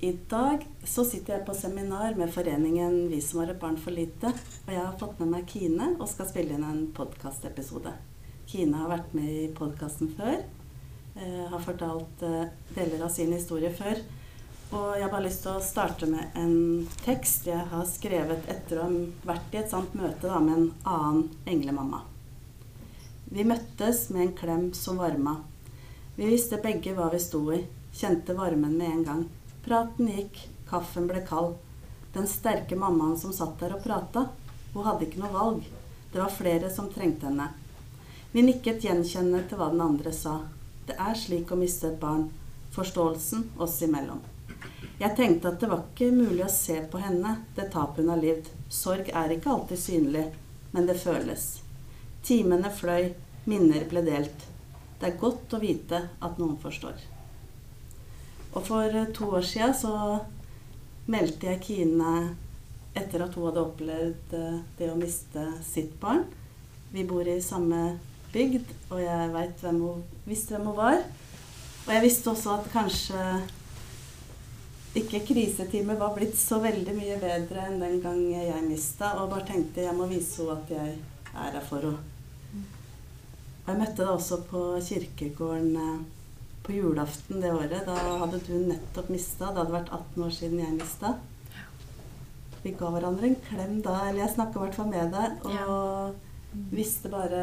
I dag så sitter jeg på seminar med foreningen Vi som har et barn for lite, og jeg har fått med meg Kine og skal spille inn en podcastepisode. Kine har vært med I podcasten før, har fortalt deler av sin historie før, og jeg har bare lyst til å starte med en tekst jeg har skrevet etter å ha vært I et sånt møte da, med en annen englemamma. Vi møttes med en klem som varma. Vi visste begge hva vi sto I, kjente varmen med en gang. Praten gikk, kaffen ble kald. Den sterke mammaen som satt der og pratet, hun hadde ikke noe valg. Det var flere som trengte henne. Vi nikket gjenkjennende til hva den andre sa. Det slik å miste et barn. Forståelsen oss imellom. Jeg tenkte at det var ikke mulig å se på henne, det tap hun har livd. Sorg ikke alltid synlig, men det føles. Timene fløy, minner ble delt. Det godt å vite at noen forstår. Og for 2 år siden så meldte jeg Kine etter at hun hadde opplevd det å miste sitt barn. Vi bor I samme bygd, og jeg visste hvem hun var. Og jeg visste også at kanskje ikke kriseteamet var blitt så veldig mye bedre enn den gang jeg mistet, og bare tenkte jeg må vise henne at jeg her for henne. Og jeg møtte deg også på kirkegården på julaften det året. Da hadde du nettopp mistet. Det hadde vært 18 år siden jeg mistet. Vi ga hverandre en klem da, eller jeg snakket I hvert fall med deg, og visste bare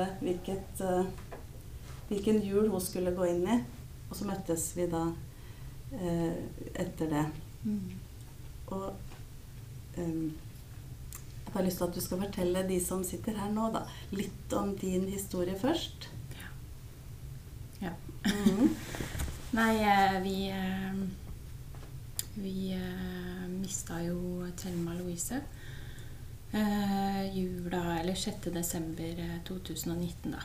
hvilken jul hun skulle gå inn I. Og så møttes vi da etter det. Og jeg har lyst til at du skal fortelle de som sitter her nå da, litt om din historie først. Ja. Nei, vi mistet jo Thelma Louise jula, eller 6. desember 2019 da.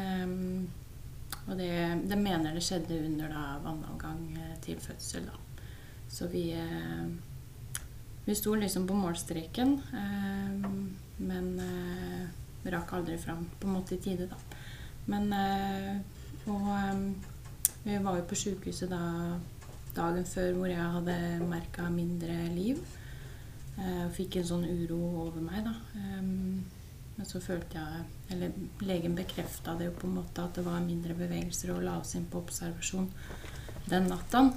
Og det mener det skjedde under da vannavgang til fødsel da. Så vi sto liksom på målstreken, men rakk aldri fram på en måte I tide da. Men vi var jo på sykehuset da, dagen før hvor jeg hadde merket mindre liv. Og fikk en sånn uro over meg da. Men så følte jeg, eller legen bekreftet det jo på en måte at det var mindre bevegelser og la oss inn på observasjon den natten.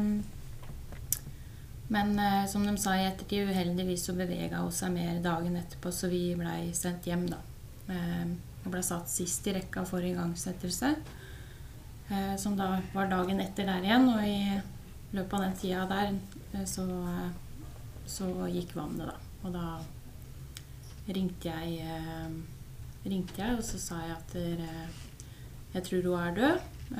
Men som de sa I ettertid, uheldigvis så beveget hun seg mer dagen etterpå, så vi ble sendt hjem da. Og ble satt sist I rekka for igangsettelse. Som da var dagen etter der igjen, og I løpet av den tiden der så gikk vannet da. Og da ringte jeg og så sa jeg at jeg tror hun død.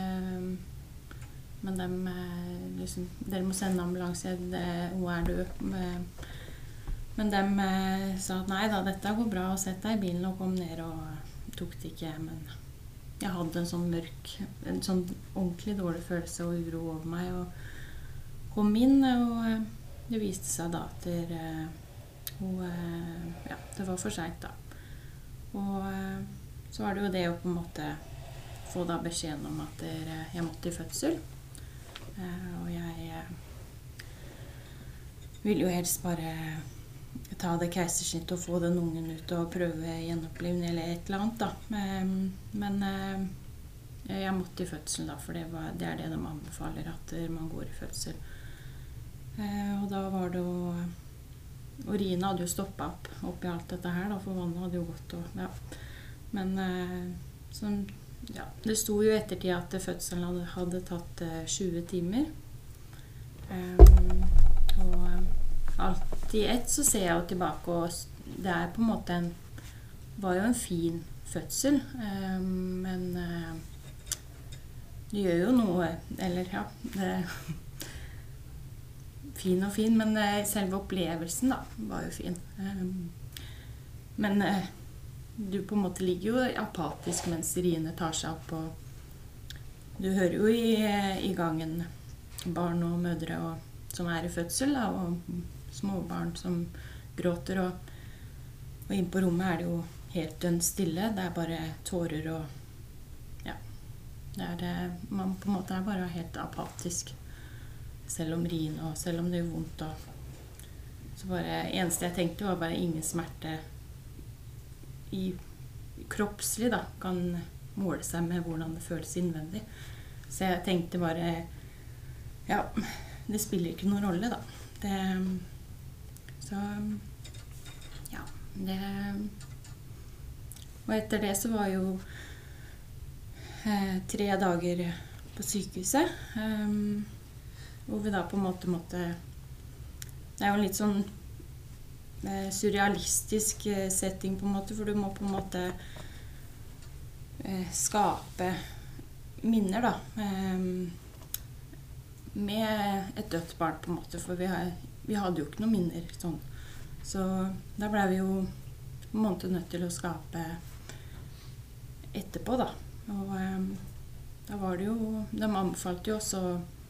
Men dere må sende ambulanse, hun død. Men de sa at nei da, dette går bra, sett deg I bilen og kom ned, og tok det ikke, men jeg hadde en sånn mørk, en sånn ordentlig dårlig følelse og uro over meg, og kom inn, og det viste seg da at det var for sent da. Og så var det jo det å på en måte få da beskjeden om at jeg måtte I fødsel. Og jeg ville jo helst bare ta det keisersnitt og få den ungen ut og prøve gjenopplivning eller et eller annet da. Men jeg måtte I fødselen da, for det det de anbefaler at man går I fødsel. Og da var det urinen hadde jo stoppet opp I alt dette her da, for vannet hadde jo gått og ja. Men det sto jo ettertid at fødselen hadde tatt 20 timer. Og alt I ett så ser jeg jo tilbake, og det på en måte var jo en fin fødsel, men det gjør jo noe, eller ja, fin og fin, men selve opplevelsen da, var jo fin. Men du på en måte ligger jo apatisk mens riene tar seg opp, og du hører jo I gangen barn og mødre som I fødsel da, og småbarn som gråter, og inn på rommet det jo helt dønn stille, det bare tårer og ja, man på en måte bare helt apatisk. selv om rin og selv om det gjør vondt. Så bare, eneste jeg tenkte var bare ingen smerte i kroppslig da, kan måle seg med hvordan det føles innvendig. Så jeg tenkte bare, ja, det spiller ikke noen rolle da. Og etter det så var jo 3 dager på sykehuset, hvor vi da på en måte måtte, det er jo en litt sånn surrealistisk setting på en måte, for du må på en måte skape minner da, med et dødt barn på en måte, for vi hadde jo ikke noen minner sånn. Så da ble vi jo på en måte nødt til å skape etterpå da. Og da var det jo, de anbefalte jo også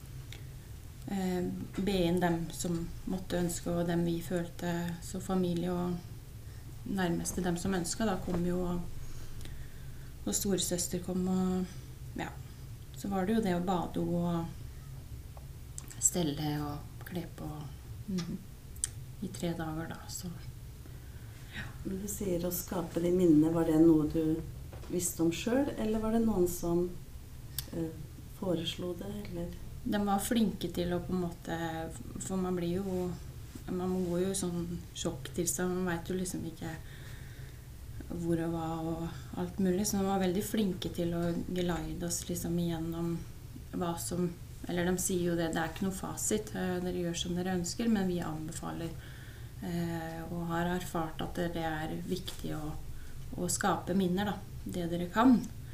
be inn dem som måtte ønske, og dem vi følte, så familie og nærmeste dem som ønsket, da kom jo, og storesøster kom, og ja, så var det jo det å bade og stelle og kle på i 3 dager da, så ja. Når du sier å skape de minnene, var det noe du visste om selv, eller var det noen som foreslo det, eller? De var flinke til å på en måte, for man blir jo, man går jo i sånn sjokktilstand, man vet jo liksom ikke hvor og hva og alt mulig, så de var veldig flinke til å geleide oss liksom igjennom hva som, eller de sier jo det er ikke noe fasit, dere gjør som dere ønsker, men vi anbefaler og har erfart at det er viktig å skape minner da, det dere kan.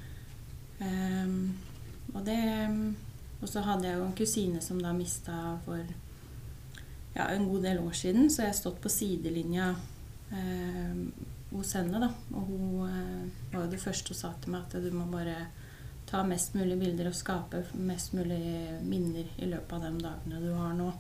Og så hadde jeg jo en kusine som da mistet for en god del år siden, så jeg har stått på sidelinja hos henne da, og hun var jo det første og sa til meg at du må bare ta mest mulig bilder og skape mest mulig minner i løpet av de dagene du har nå.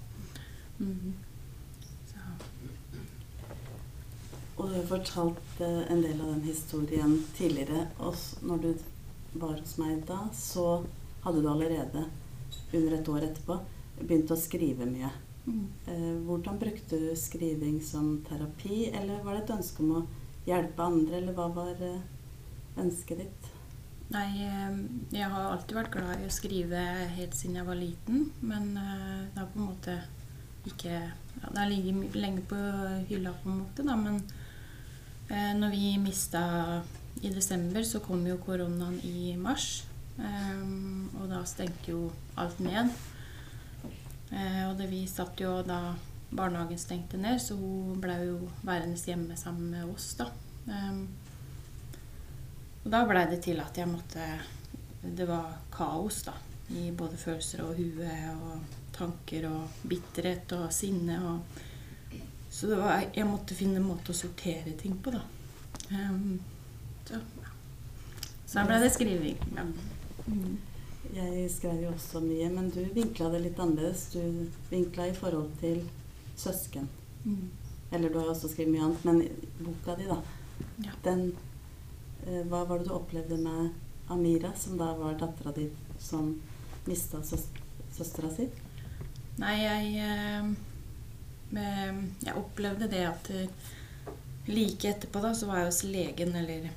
Og du har fortalt en del av den historien tidligere, og når du var hos meg da, så hadde du allerede under et år etterpå begynt å skrive mye. Hvordan brukte du skriving som terapi, eller var det et ønske om å hjelpe andre, eller hva var ønsket ditt? Nei, jeg har alltid vært glad i å skrive helt siden jeg var liten, men det har på en måte ikke, det har ligget lenge på hylla på en måte da, men når vi mistet i desember, så kom jo koronaen i mars, og da stengte jo alt ned. Og vi satt jo da barnehagen stengte ned, så hun ble jo værende hjemme sammen med oss da. Og da ble det til at jeg måtte, det var kaos da, i både følelser og hue og tanker og bitterhet og sinne og så det var, jeg måtte finne en måte å sortere ting på da. Så ble det skriving. Ja. Jeg skrev jo også mye, men du vinklet det litt annerledes. Du vinklet i forhold til søsken. Eller du har også skrevet mye annet, men boka di da, den, hva var det du opplevde med Amira, som da var datteren din, som mistet søstera si? Nei, jeg opplevde det at like etterpå da, så var jeg hos legen, eller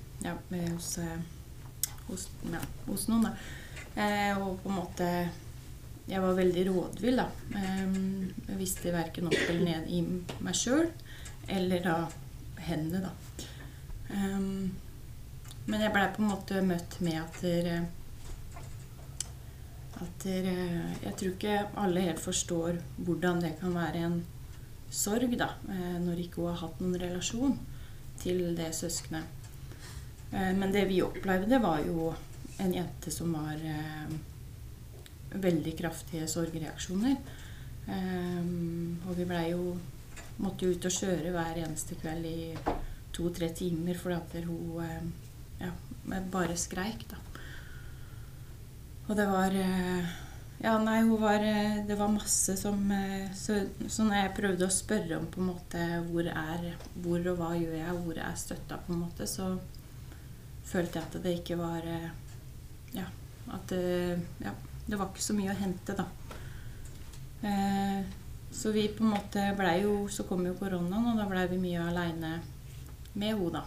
hos noen da. Og på en måte, jeg var veldig rådvill da. Jeg visste hverken opp eller ned i meg selv, eller da henne da. Men jeg ble på en måte møtt med at jeg tror ikke alle helt forstår hvordan det kan være en sorg da, når ikke hun har hatt noen relasjon til det søsknet. Men det vi opplevde var jo en jente som var veldig kraftige sorgreaksjoner. Og vi måtte ut og kjøre hver eneste kveld i 2-3 timer, fordi at hun bare skreik da. Og det var... det var masse som... Så når jeg prøvde å spørre om på en måte hvor og hva gjør jeg, hvor er støtta på en måte, så følte jeg at det ikke var... det var ikke så mye å hente da. Så vi på en måte så kom jo koronaen, og da ble vi mye alene med henne da.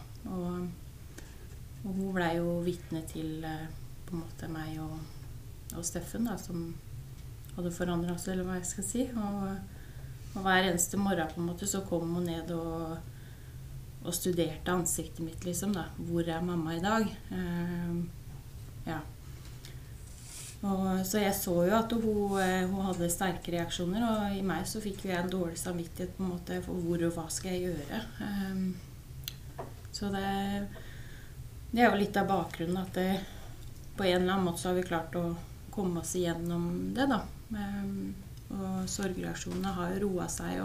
Og hun ble jo vitne til på en måte meg og Steffen da, som hadde forandret oss, eller hva jeg skal si. Og hver eneste morgen på en måte så kom hun ned og studerte ansiktet mitt liksom da. Hvor mamma i dag? Ja. Så jeg så jo at hun hadde sterke reaksjoner, og i meg så fikk jo jeg en dårlig samvittighet på en måte for hvor og hva skal jeg gjøre. Så det er jo litt av bakgrunnen at på en eller annen måte så har vi klart å komme oss igjennom det da. Og sorgreaksjonene har jo roet seg,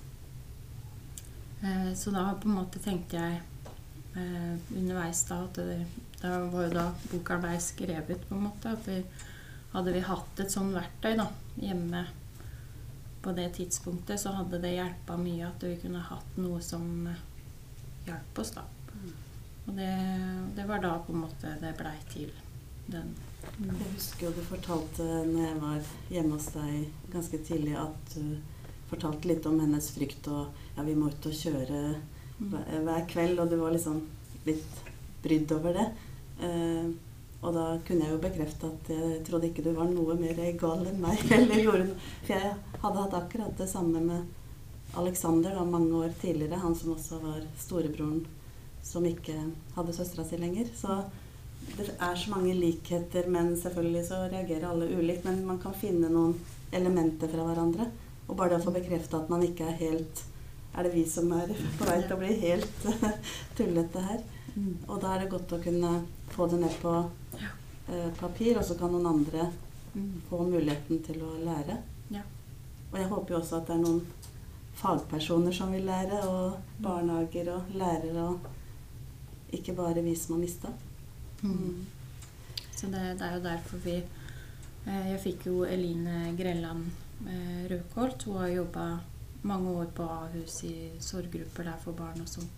så da på en måte tenkte jeg underveis da at det var jo da boka ble skrevet på en måte, at hadde vi hatt et sånn verktøy da, hjemme på det tidspunktet, så hadde det hjulpet mye at vi kunne hatt noe som hjalp oss da. Og det var da på en måte det ble til den. Jeg husker jo du fortalte når jeg var hjemme hos deg ganske tidlig at du fortalte litt om hennes frykt, og ja, vi må ut og kjøre hver kveld, og du var liksom litt brydd over det. Og da kunne jeg jo bekrefte at jeg trodde ikke du var noe mer gal enn meg. For jeg hadde hatt akkurat det samme med Alexander da, mange år tidligere. Han som også var storebroren som ikke hadde søstera si lenger. Så det er så mange likheter, men selvfølgelig så reagerer alle ulikt. Men man kan finne noen elementer fra hverandre. Og bare det å få bekrefte at man ikke helt... Er det vi som er på vei til å bli helt tullete her? Og da er det godt å kunne få det ned på papir, og så kan noen andre få muligheten til å lære. Ja. Og jeg håper jo også at det er noen fagpersoner som vil lære, og barnehager og lærere, og ikke bare vi som har mistet. Så det er jo derfor jeg fikk jo Eline Grelland Rødkolt. Hun har jobbet mange år på Ahus i sorggrupper der for barn og sånt,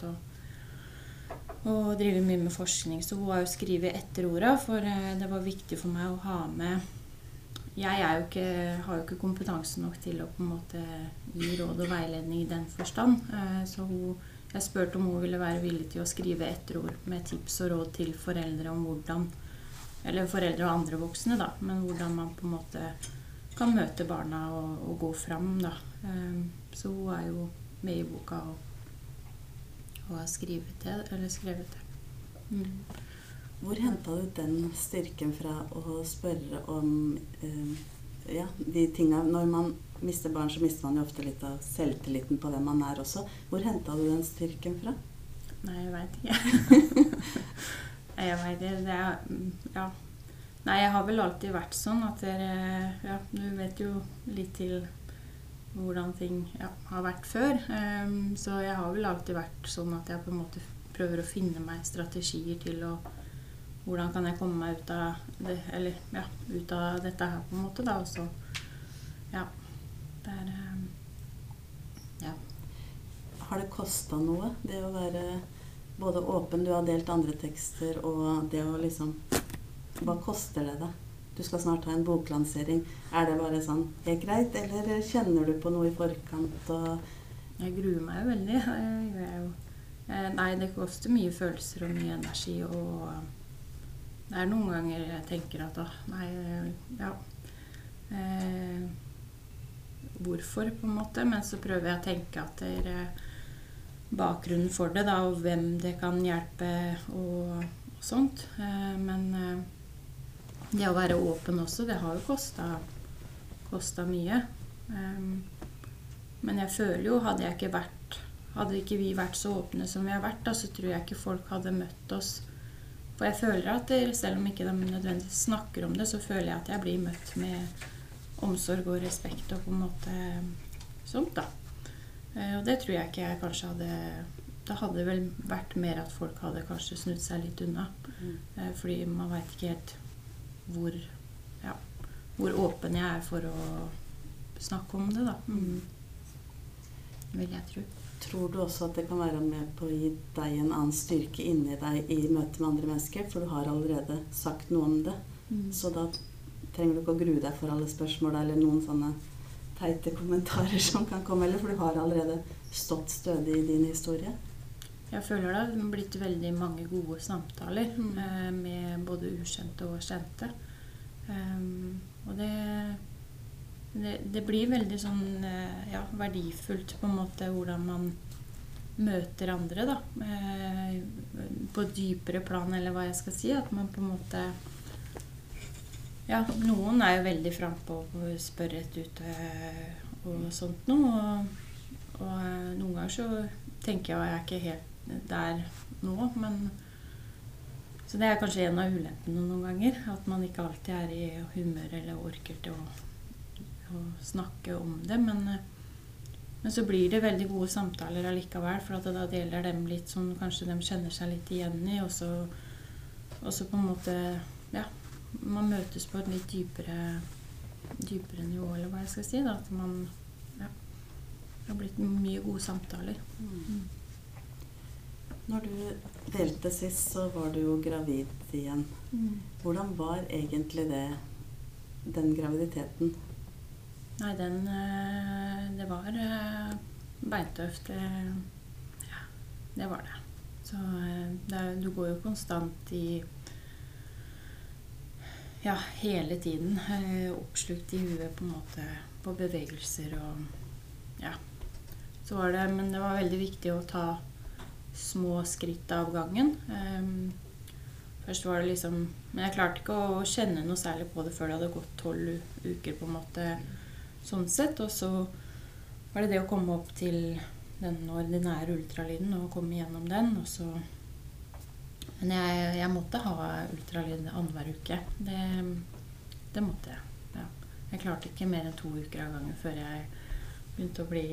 og driver mye med forskning, så hun har jo skrivet etter ordet, for det var viktig for meg å ha med. Jeg har jo ikke kompetanse nok til å på en måte gi råd og veiledning i den forstand, så jeg spurte om hun ville være villig til å skrive etterord med tips og råd til foreldre om hvordan, eller foreldre og andre voksne da, men hvordan man på en måte kan møte barna og gå fram da. Så hun er jo med i boka og har skrevet det. Hvor hentet du den styrken fra å spørre om de tingene? Når man mister barn, så mister man jo ofte litt av selvtilliten på hvem man er også. Hvor hentet du den styrken fra? Nei, jeg vet ikke. Jeg vet det. Nei, jeg har vel alltid vært sånn at du vet jo litt til hvordan ting har vært før. Så jeg har vel alltid vært sånn at jeg på en måte prøver å finne meg strategier til hvordan kan jeg komme meg ut av det, eller ut av dette her på en måte da, og så Har det kostet noe, det å være både åpen, du har delt andre tekster, og det å liksom, hva koster det da? Du skal snart ha en boklansering. Er det bare sånn, greit, eller kjenner du på noe i forkant? Jeg gruer meg jo veldig. Nei, det koster mye følelser og mye energi, og det er noen ganger jeg tenker at, hvorfor på en måte, men så prøver jeg å tenke at det er bakgrunnen for det da, og hvem det kan hjelpe og sånt. Men det å være åpen også, det har jo kostet mye. Men jeg føler jo, hadde ikke vi vært så åpne som vi har vært, da, så tror jeg ikke folk hadde møtt oss. For jeg føler at selv om ikke de nødvendigvis snakker om det, så føler jeg at jeg blir møtt med omsorg og respekt og på en måte sånt da. Og det tror jeg ikke jeg kanskje det hadde vel vært mer at folk hadde kanskje snudd seg litt unna. Fordi man vet ikke helt hvor åpen jeg er for å snakke om det da. Vil jeg tro. Tror du også at det kan være med på å gi deg en annen styrke inni deg i møte med andre mennesker, for du har allerede sagt noe om det. Så da trenger du ikke å grue deg for alle spørsmål eller noen sånne teite kommentarer som kan komme, eller for du har allerede stått stødig i din historie? Jeg føler det har blitt veldig mange gode samtaler med både ukjente og kjente. Og det blir veldig sånn, verdifullt på en måte hvordan man møter andre da. På dypere plan, eller hva jeg skal si, at man på en måte noen er jo veldig frem på å spørre rett ut og sånt noe, og noen ganger så tenker jeg ikke helt der nå, men så det er kanskje en av ulempene noen ganger, at man ikke alltid er i humør eller orker til å snakke om det, men så blir det veldig gode samtaler allikevel, for at da deler dem litt som kanskje de kjenner seg litt igjen i, og så på en måte, man møtes på et litt dypere nivå, eller hva jeg skal si, da, at man, det har blitt mye gode samtaler. Når du delte sist, så var du jo gravid igjen. Hvordan var egentlig den graviditeten? Nei, det var beintøft. Det var det. Så du går jo konstant i hele tiden oppslukt i huet på en måte på bevegelser og så var det, men det var veldig viktig å ta små skritt av gangen. Først var det liksom, men jeg klarte ikke å kjenne noe særlig på det før det hadde gått 12 uker på en måte sånn sett, og så var det å komme opp til den ordinære ultralyden og komme gjennom den, og så men jeg måtte ha ultralyd annenhver uke. Det måtte jeg. Jeg klarte ikke mer enn 2 uker av gangen før jeg begynte å bli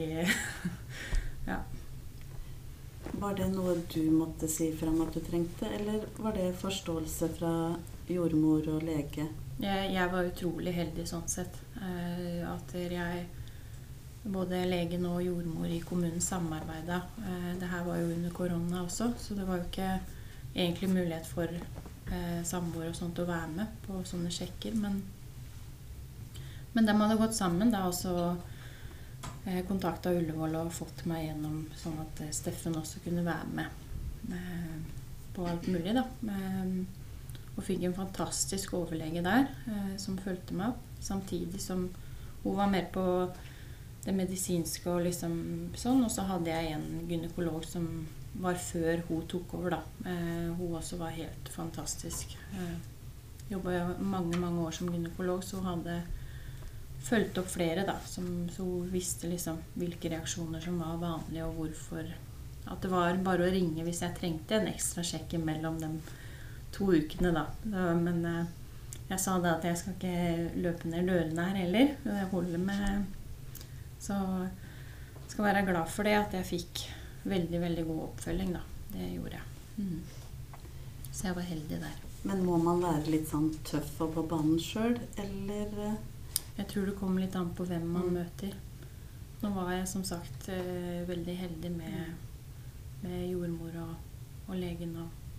Var det noe du måtte si frem at du trengte, eller var det forståelse fra jordmor og lege? Jeg var utrolig heldig sånn sett. At både legen og jordmor i kommunen samarbeidet. Det her var jo under korona også, så det var jo ikke egentlig mulighet for samboere og sånt å være med på sånne sjekker, men de hadde gått sammen da, og så kontaktet Ullevål og fått meg gjennom sånn at Steffen også kunne være med på alt mulig da, og fikk en fantastisk overlege der som følte meg opp, samtidig som hun var mer på det medisinske og liksom sånn, og så hadde jeg en gynekolog som var før hun tok over da. Hun også var helt fantastisk. Jobbet mange år som gynekolog, så hun hadde fulgt opp flere da, så hun visste liksom hvilke reaksjoner som var vanlige og hvorfor. At det var bare å ringe hvis jeg trengte en ekstra sjekk mellom de 2 ukene da. Men jeg sa da at jeg skal ikke løpe ned dørene her heller. Jeg holder med, så jeg skal være glad for det at jeg fikk veldig god oppfølging da. Det gjorde jeg. Så jeg var heldig der. Men må man være litt sånn tøff og på banen selv, eller? Jeg tror det kommer litt an på hvem man møter. Nå var jeg som sagt veldig heldig med jordmor og legen.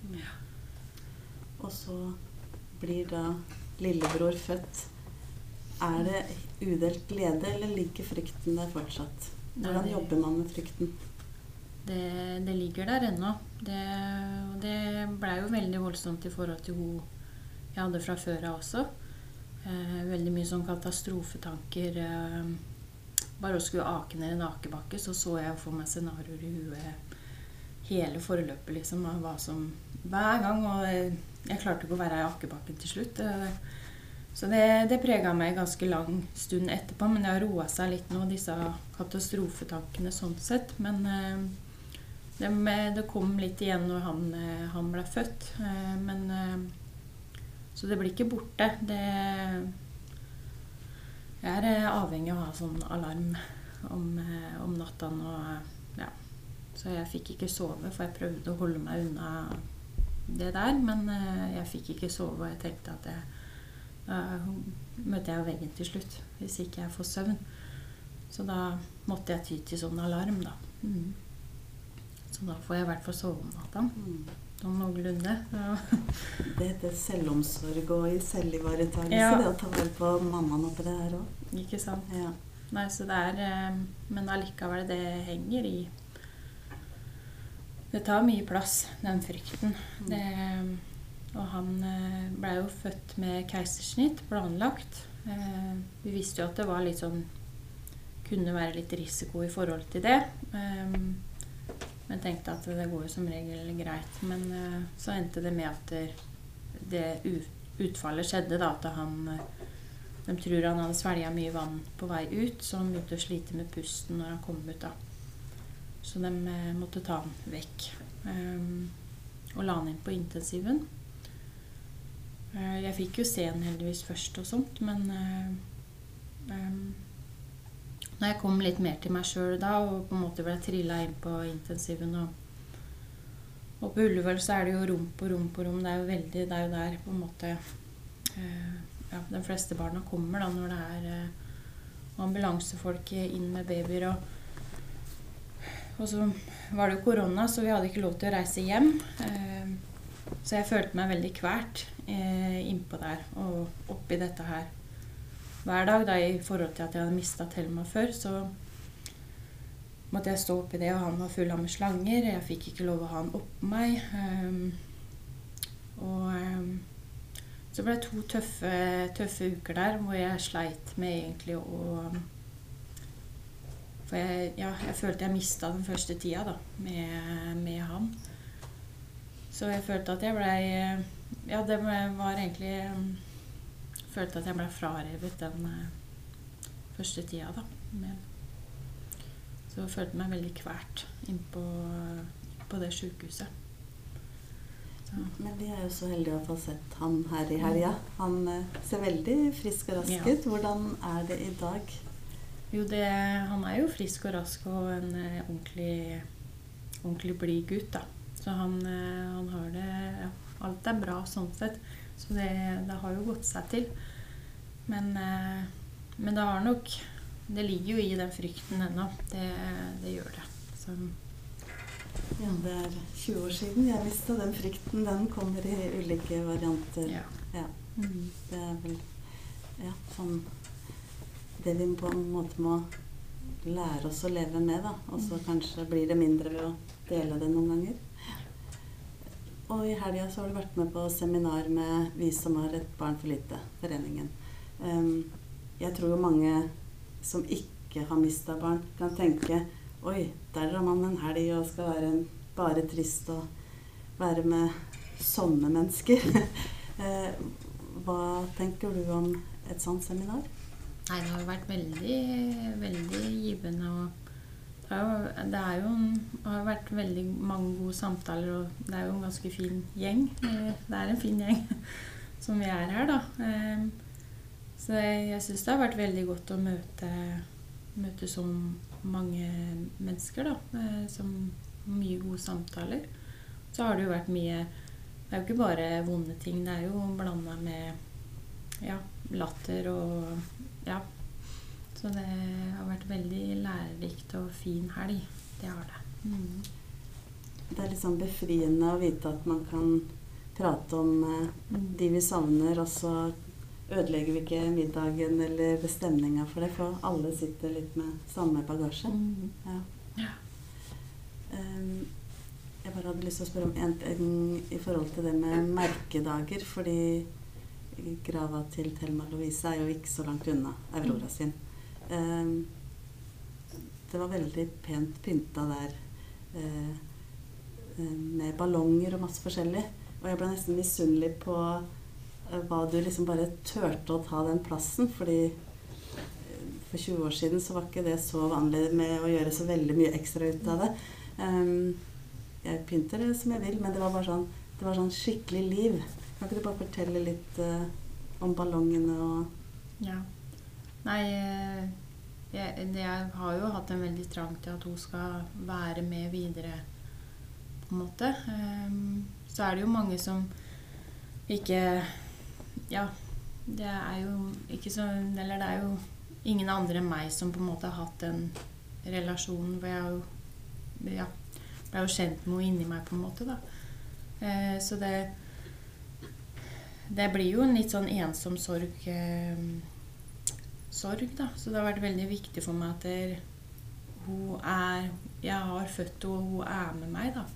Og så blir da lillebror født. Er det udelt glede, eller ligger frykten der fortsatt? Hvordan jobber man med frykten? Det ligger der ennå. Det ble jo veldig voldsomt i forhold til hun jeg hadde fra før av også. Veldig mye sånn katastrofetanker. Bare å skulle ake ned en akebakke, så jeg for meg scenarioer i huet hele forløpet liksom, av hva som hver gang, og jeg klarte ikke å være i akebakken til slutt. Så det preget meg ganske lang stund etterpå, men det har roet seg litt nå, disse katastrofetankene sånn sett. Men det kom litt igjen når han ble født. Så det blir ikke borte. Jeg er avhengig av å ha sånn alarm om natten. Så jeg fikk ikke sove, for jeg prøvde å holde meg unna det der. Men jeg fikk ikke sove, og jeg tenkte at møter jeg veggen til slutt, hvis ikke jeg får søvn. Så da måtte jeg ty til sånn alarm da. Så da får jeg i hvert fall sove om natten. Noenlunde. Det heter selvomsorg og selvivaretagelse, det å ta vare på mammaen oppi det her også. Ikke sant? Ja. Nei, så men allikevel det henger i. Det tar mye plass, den frykten. Og han ble jo født med keisersnitt, planlagt. Vi visste jo at det var litt sånn, kunne være litt risiko i forhold til det. Men tenkte at det går jo som regel greit. Men så endte det med at det utfallet skjedde da, at de tror han hadde svelget mye vann på vei ut, så han begynte å slite med pusten når han kom ut da. Så de måtte ta han vekk og la han inn på intensiven. Jeg fikk jo se han heldigvis først og sånt, men når jeg kom litt mer til meg selv da, og på en måte ble trillet inn på intensiven, og på Ullevål så det jo rom på rom på rom, det jo der på en måte de fleste barna kommer da, når det ambulansefolk inn med babyer, og så var det jo korona, så vi hadde ikke lov til å reise hjem, så jeg følte meg veldig kvært innpå der, og oppi dette her. Hver dag da, i forhold til at jeg hadde mistet Thelma før, så måtte jeg stå oppi det, og han var full av med slanger, jeg fikk ikke lov å ha han opp meg, så ble det 2 tøffe uker der, hvor jeg sleit med egentlig for jeg følte jeg mistet den første tida da, med han. Så jeg følte at jeg det var egentlig, følte at jeg ble frarevet den første tida da. Så jeg følte meg veldig kvært inn på det sykehuset. Men vi jo så heldige å få sett han her i helga. Han ser veldig frisk og rask ut. Hvordan det i dag? Jo, han jo frisk og rask og en ordentlig blid gutt da. Så han har det, alt bra sånn sett. Så det har jo gått seg til. Men det har nok, det ligger jo i den frykten ennå. Det gjør det. Så ja, det 20 år siden jeg mistet den frykten. Den kommer i ulike varianter. Ja. Det vel sånn det vi på en måte må lære oss å leve med da. Og så kanskje blir det mindre ved å dele det noen ganger. Og i helga så har du vært med på seminar med Vi som har et barn for lite, foreningen. Jeg tror jo mange som ikke har mistet barn kan tenke oi, der drar man en helg og skal være bare trist og være med sånne mennesker. Hva tenker du om et sånt seminar? Nei, det har vært veldig, veldig givende. Og det har vært veldig mange gode samtaler, og det jo en ganske fin gjeng. Det en fin gjeng som vi her da. Så jeg synes det har vært veldig godt å møte så mange mennesker da, som mye gode samtaler. Så har det jo vært mye, det jo ikke bare vonde ting, det jo blandet med latter og så det har vært veldig lærerikt og fin helg, det har det. Det litt sånn befriende å vite at man kan prate om de vi savner, og så ødelegger vi ikke middagen eller stemningen for det, for alle sitter litt med samme bagasje. Ja. Jeg bare hadde lyst til å spørre om en ting i forhold til det med merkedager, fordi grava til Thelma Louise jo ikke så langt unna Aurora sin. Det var veldig pent pynta der, med ballonger og masse forskjellig, og jeg ble nesten misunnelig på hva du liksom bare tørte å ta den plassen, fordi for 20 år siden så var ikke det så vanlig med å gjøre så veldig mye ekstra ut av det. Jeg pynter det som jeg vil, men det var bare sånn skikkelig liv. Kan ikke du bare fortelle litt om ballongene og... Ja. Nei, jeg har jo hatt en veldig trang til at hun skal være med videre, på en måte. Så det jo mange som ikke... Ja, det jo ikke så... Eller det jo ingen andre enn meg som på en måte har hatt en relasjon hvor jeg jo... Ja, ble jo kjent noe inni meg på en måte da. Så det blir jo en litt sånn ensom sorg sorg da. Så det har vært veldig viktig for meg at jeg har født henne, og hun med meg da.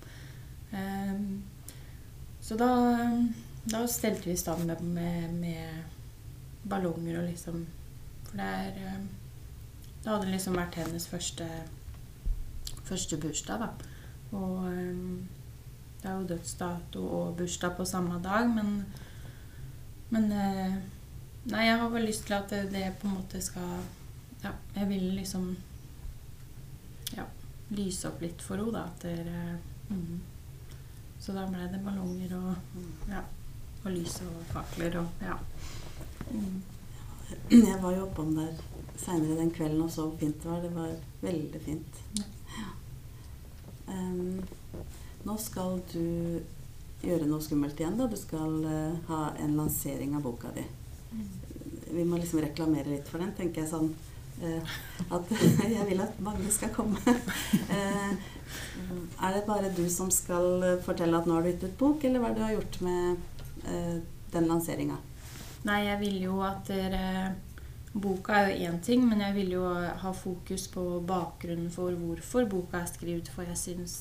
Så da stelte vi i stand med ballonger og liksom, for det hadde liksom vært hennes første bursdag da. Og det jo dødsdato og bursdag på samme dag, men nei, jeg har vel lyst til at det på en måte skal, ja, jeg vil liksom, ja, lyse opp litt for henne da, så da ble det ballonger og lys og fakler og, ja. Jeg var jo oppom der senere den kvelden og så fint det var veldig fint. Ja. Nå skal du gjøre noe skummelt igjen da, du skal ha en lansering av boka di. Vi må liksom reklamere litt for den, tenker jeg sånn, at jeg vil at mange skal komme. Det bare du som skal fortelle at nå har du gitt ut bok, eller hva du har gjort med den lanseringen? Nei, jeg vil jo at boka jo en ting, men jeg vil jo ha fokus på bakgrunnen for hvorfor boka skrevet, for jeg synes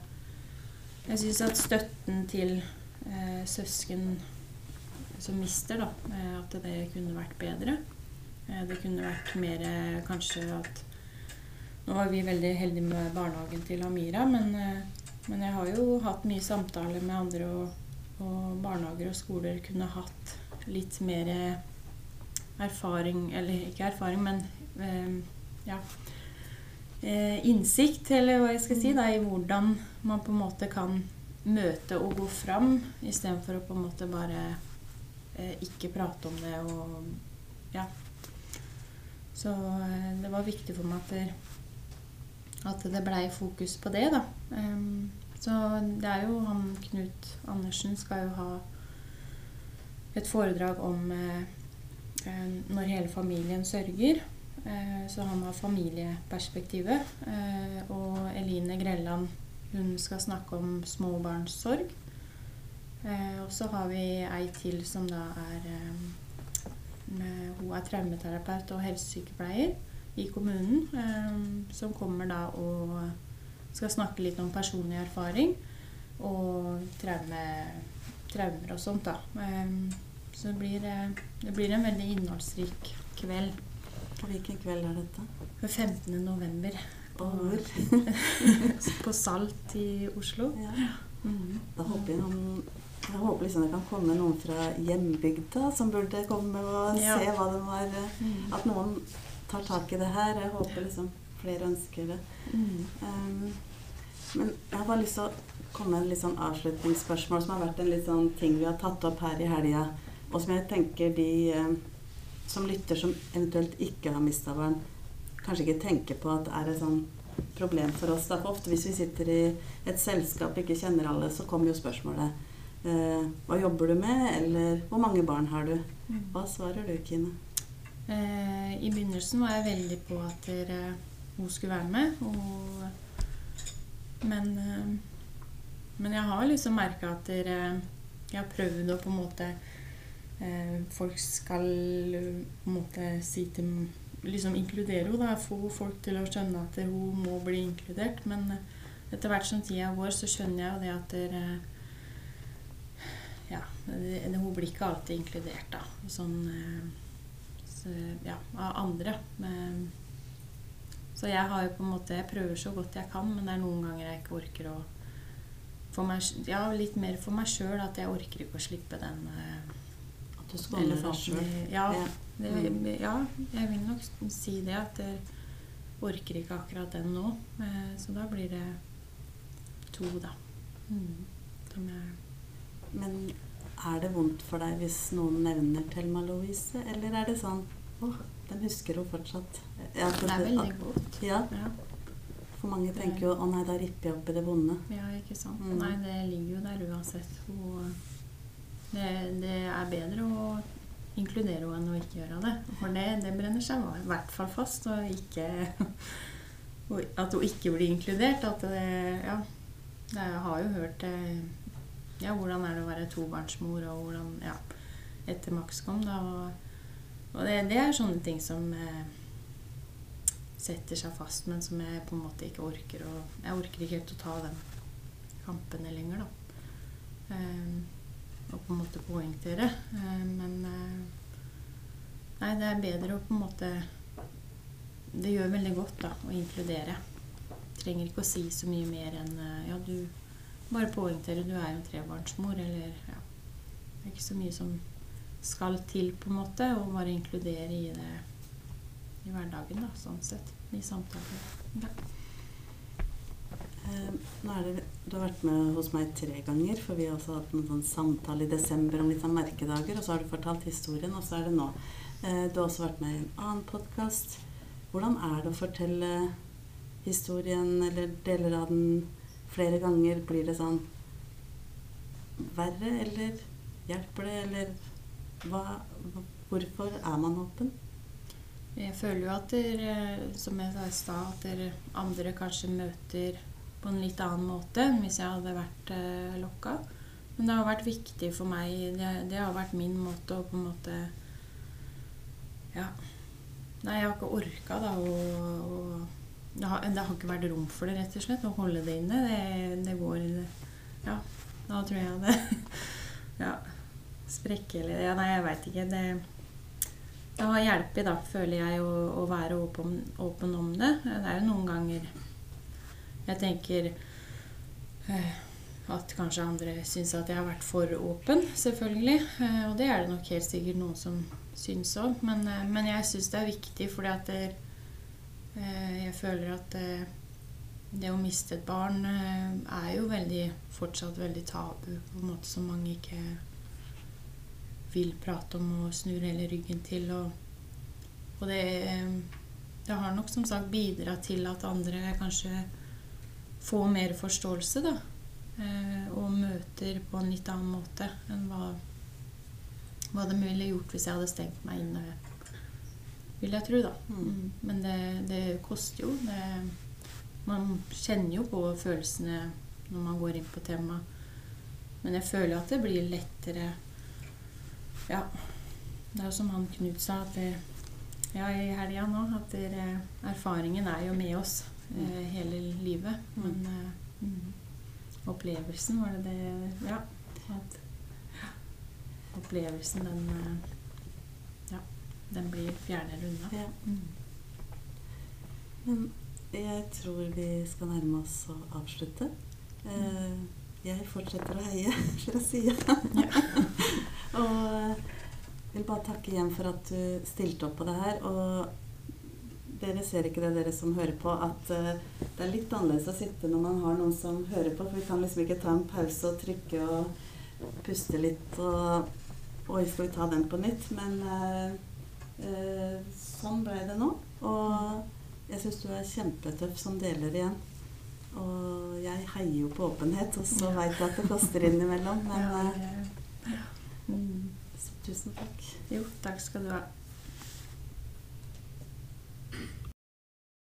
at støtten til søsken som mister da, at det kunne vært bedre. Det kunne vært mer kanskje at nå var vi veldig heldige med barnehagen til Amira, men jeg har jo hatt mye samtaler med andre og barnehager og skoler kunne hatt litt mer erfaring, eller ikke erfaring, men ja, innsikt, eller hva jeg skal si da, i hvordan man på en måte kan møte og gå fram, i stedet for å på en måte bare ikke prate om det, og ja. Så det var viktig for meg at det ble fokus på det da. Så det jo han Knut Andersen skal jo ha et foredrag om når hele familien sørger. Så han har familieperspektivet. Og Eline Grelland, hun skal snakke om småbarnssorg. Og så har vi ei til som da hun traumeterapeut og helsesykepleier i kommunen, som kommer da og skal snakke litt om personlig erfaring og traumer og sånt da. Så det blir en veldig innholdsrik kveld. Og hvilken kveld dette? 15. november. På Salt i Oslo. Ja. Da håper jeg håper liksom det kan komme noen fra hjembygda som burde komme og se hva det var, at noen tar tak i det her. Jeg håper liksom flere ønsker det. Men jeg har bare lyst til å komme med en litt sånn avslutningsspørsmål som har vært en litt sånn ting vi har tatt opp her i helga, og som jeg tenker de som lytter som eventuelt ikke har mistet barn, kanskje ikke tenker på at det et sånn problem for oss. Da. For ofte hvis vi sitter i et selskap og ikke kjenner alle, så kommer jo spørsmålet hva jobber du med, eller hvor mange barn har du? Hva svarer du, Kine? I begynnelsen var jeg veldig på at hun skulle være med, men jeg har liksom merket at jeg har prøvd å på en måte folk skal på en måte si til liksom inkludere henne, da, få folk til å skjønne at hun må bli inkludert, men etter hvert som tiden går så skjønner jeg jo det at hun blir ikke alltid inkludert da, sånn, av andre. Så jeg har jo på en måte, jeg prøver så godt jeg kan, men det noen ganger jeg ikke orker å litt mer for meg selv, at jeg orker ikke å slippe den at du skåner deg selv. Jeg vil nok si det, at jeg orker ikke akkurat den nå, så da blir det 2 da. Men det vondt for deg hvis noen nevner Thelma Louise, eller det sånn, den husker hun fortsatt? Det veldig godt. Ja. For mange tenker jo, nei, da ripper jeg opp i det vonde. Ja, ikke sant. Nei, det ligger jo der uansett. Det bedre å inkludere henne enn å ikke gjøre det. For det brenner seg i hvert fall fast, og at hun ikke blir inkludert. At jeg har jo hørt hvordan det å være tobarnsmor, og hvordan, etter Max kom da, Og det sånne ting som setter seg fast, men som jeg på en måte ikke orker. Og jeg orker ikke helt å ta den kampene lenger, da. Og på en måte poengtere. Men nei, det bedre å på en måte... Det gjør veldig godt da, å inkludere. Trenger ikke å si så mye mer enn ja, du bare poengterer, du jo en trebarnsmor, eller ja, det ikke så mye som skal til på en måte, og bare inkludere i det i hverdagen da, sånn sett, i samtaler. Ja. Nå du har vært med hos meg 3 ganger, for vi har også hatt en sånn samtale i desember om litt sånn merkedager, og så har du fortalt historien, og så det nå. Du har også vært med i en annen podcast. Hvordan det å fortelle historien, eller deler av den flere ganger? Blir det sånn verre, eller hjelper det, eller hvorfor man åpen? Jeg føler jo at som jeg sa i stad, at andre kanskje møter på en litt annen måte enn hvis jeg hadde vært lokket. Men det har vært viktig for meg, det har vært min måte å på en måte, ja, nei, jeg har ikke orket da, det har ikke vært rom for det rett og slett, å holde det inne, det går, ja, da tror jeg det, ja, sprekke eller, ja, nei, jeg vet ikke, det har hjulpet da, føler jeg, å være åpen om det. Det jo noen ganger jeg tenker at kanskje andre synes at jeg har vært for åpen, selvfølgelig. Og det det nok helt sikkert noen som synes også. Men jeg synes det viktig, fordi at jeg føler at det å miste et barn jo fortsatt veldig tabu, på en måte som mange ikke vil prate om og snur hele ryggen til. Og det har nok som sagt bidratt til at andre kanskje får mer forståelse da, og møter på en litt annen måte enn hva de ville gjort hvis jeg hadde stengt meg inne, vil jeg tro da. Men det koster jo. Man kjenner jo på følelsene når man går inn på tema. Men jeg føler at det blir lettere. Ja, det jo som han Knut sa, at ja, i helgen nå, at erfaringen jo med oss hele livet. Men opplevelsen var det, ja, at opplevelsen, den blir fjernere unna. Ja. Men jeg tror vi skal nærme oss å avslutte. Jeg fortsetter å heie fra siden. Ja. Og jeg vil bare takke igjen for at du stilte opp på det her. Og dere ser ikke det, dere som hører på, at det litt annerledes å sitte når man har noen som hører på, for vi kan liksom ikke ta en pause og trykke og puste litt og oi, skal vi ta den på nytt? Men sånn ble det nå. Og jeg synes du kjempetøff som deler igjen. Og jeg heier jo på åpenhet, og så vet jeg at det koster innimellom. Men så tusen takk. Jo, takk skal du ha.